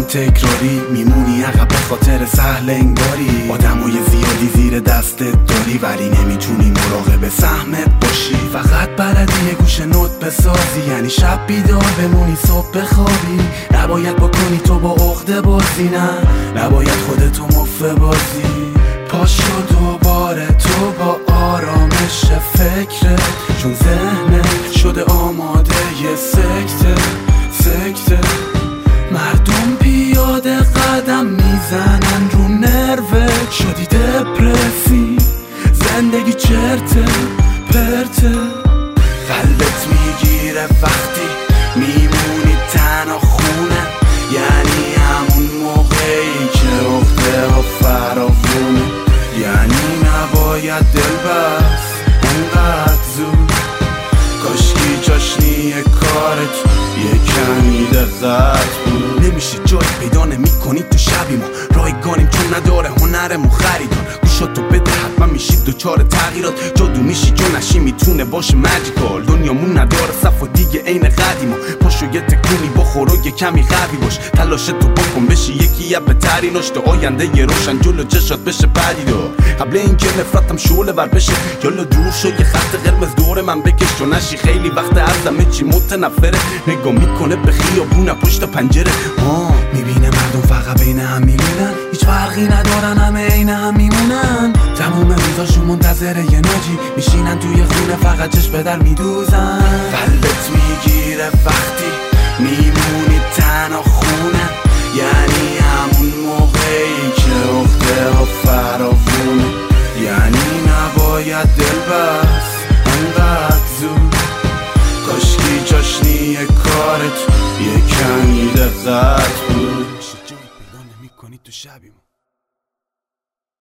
تکراری میمونی عقب به خاطر سهل انگاری. آدمای زیادی زیر دستت داری ولی نمیتونی مراقب سهمت باشی. فقط بلدی یه گوشه نوت بسازی، یعنی شب بیدار بمونی صبح بخوابی. نباید بکنی تو با عقده بازی، نه نباید خودتو مفه بازی. پاشو دوباره تو با آرامش فکرت، چون ذهنت شده آماده یه سکته. مردم پیاده قدم میزنن رو نروت، شدی دپرسی زندگی چرته پرته. قلبت میگیره وقتی میمونی تنها خونه، یعنی همون موقعی که عقده ها فراوونه. یعنی نباید دل بست اونقدر زود، کاشکی چاشنی کارت یه کمی دقت بود. نمیشه جای پیدا نمی‌کنی تو شبی ما رایگانیم، چون نداره هنرمون خریدار. گوشاتو بده حتما میشی دوچار تغییرات، جادو میشی جو نشی میتونه باشه ماجیکال. دنیامون نداره صف و دیگه عین قدیما. پاشو یه تکونی بخور و یه کمی قوی باش، تلاشتو بکن بشی یکی از بهتریناش. تا آینده یه روشن جلو چشات بشه پدیدار. قبل اینکه نفرتم شعله ور بشه، یالا دور شو یه خط قرمز دور من بکش، تو نشی خیلی وقت از همه چی متنفره. نگاه میکنه به خیابون پشت پنجره، میبینه مردم فقط بین هم میمونن، هیچ فرقی ندارن همه عین هم میمونن. تموم روزاشون منتظر یه ناجی میشینن توی خونه فقط چشم به در میدوزن. قلبت میگیره وقتی میمونی تنها خونه، یعنی همون موقعی که عقده ها فراوونه. یعنی نباید دل بست اونقدر زود، کاشکی چاشنی کارت یه کمی دقت بود. جایی پیدا نمی کنی تو شبیم.